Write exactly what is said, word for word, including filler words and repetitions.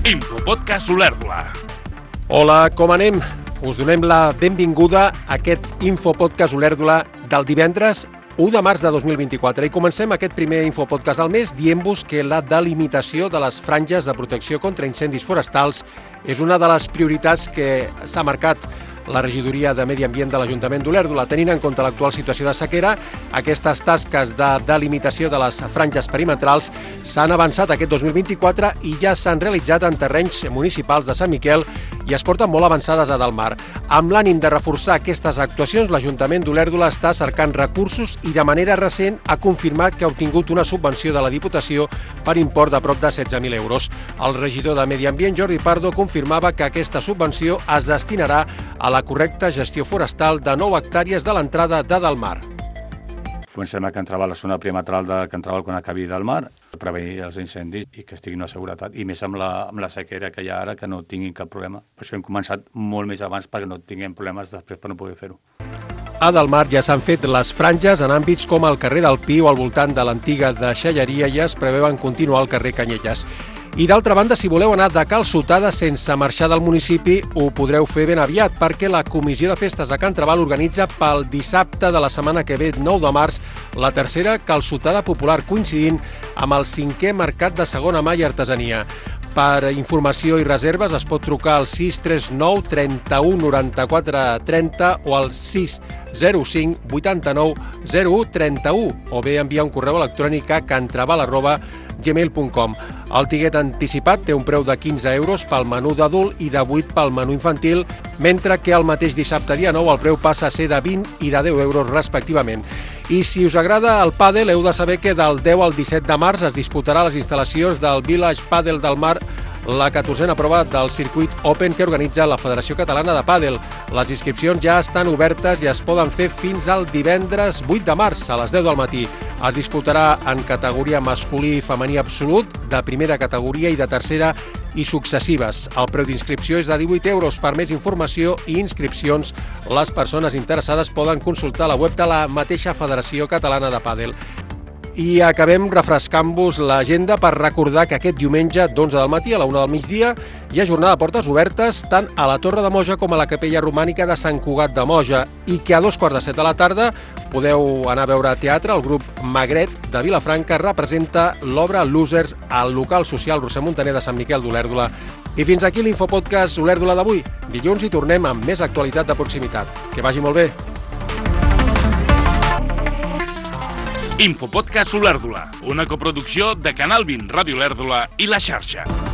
Infopodcast Olèrdola. Hola, com anem? Us donem la benvinguda a aquest Infopodcast Olèrdola del divendres u de març de dos mil vint-i-quatre. I comencem aquest primer Infopodcast al mes dient-vos que la delimitació de les franges de protecció contra incendis forestals és una de les prioritats que s'ha marcat la regidoria de Medi Ambient de l'Ajuntament d'Olèrdola. Tenint en compte l'actual situació de sequera, aquestes tasques de delimitació de les franges perimetrals s'han avançat aquest dos mil vint-i-quatre i ja s'han realitzat en terrenys municipals de Sant Miquel i es porten molt avançades a Delmar. Amb l'ànim de reforçar aquestes actuacions, l'Ajuntament d'Olèrdola està cercant recursos i de manera recent ha confirmat que ha obtingut una subvenció de la Diputació per import de prop de setze mil euros. El regidor de Medi Ambient, Jordi Pardo, confirmava que aquesta subvenció es destinarà a la correcta gestió forestal de nou hectàrees de l'entrada de Delmar. Comencem a Can Trabal, la zona perimetral de Can Trabal quan acabi Delmar, prevenir els incendis i que estiguin a seguretat, i més amb la, amb la sequera que hi ha ara, que no tinguin cap problema. Per això hem començat molt més abans perquè no tinguem problemes després per no poder fer-ho. A Delmar ja s'han fet les franges en àmbits com el carrer del Pi o al voltant de l'antiga deixalleria i es preveuen continuar al carrer Canyelles. I d'altra banda, si voleu anar de calçotada sense marxar del municipi, ho podreu fer ben aviat, perquè la Comissió de Festes de Can Trabal organitza pel dissabte de la setmana que ve, nou de març, la tercera calçotada popular, coincidint amb el cinquè mercat de segona mà i artesania. Per informació i reserves es pot trucar al sis tres nou trenta-u noranta-quatre trenta o al sis zero cinc vuitanta-nou zero u trenta-u o bé enviar un correu electrònic a cantrabal arroba gmail punt com. El tiquet anticipat té un preu de quinze euros pel menú d'adult i de vuit pel menú infantil, mentre que el mateix dissabte dia nou el preu passa a ser de vint i de deu euros respectivament. I si us agrada el pàdel, heu de saber que del deu al disset de març es disputarà a les instal·lacions del Village Padel Delmar la catorzena prova del circuit Open que organitza la Federació Catalana de Pàdel. Les inscripcions ja estan obertes i es poden fer fins al divendres vuit de març a les deu del matí. Es disputarà en categoria masculí i femení absolut, de primera categoria i de tercera i successives. El preu d'inscripció és de divuit euros. Per més informació i inscripcions, les persones interessades poden consultar la web de la mateixa Federació Catalana de Pàdel. I acabem refrescant-vos l'agenda per recordar que aquest diumenge d'onze del matí a la una del migdia hi ha jornada de portes obertes tant a la Torre de Moja com a la Capella Romànica de Sant Cugat de Moja i que a dos quarts de set de la tarda podeu anar a veure teatre. El grup Magret de Vilafranca representa l'obra Losers al local social Roser Montaner de Sant Miquel d'Olèrdola. I fins aquí l'Infopodcast Olèrdola d'avui. Dilluns hi tornem amb més actualitat de proximitat. Que vagi molt bé. Infopodcast Olèrdola, una coproducció de Canal vint, Ràdio Olèrdola i La Xarxa.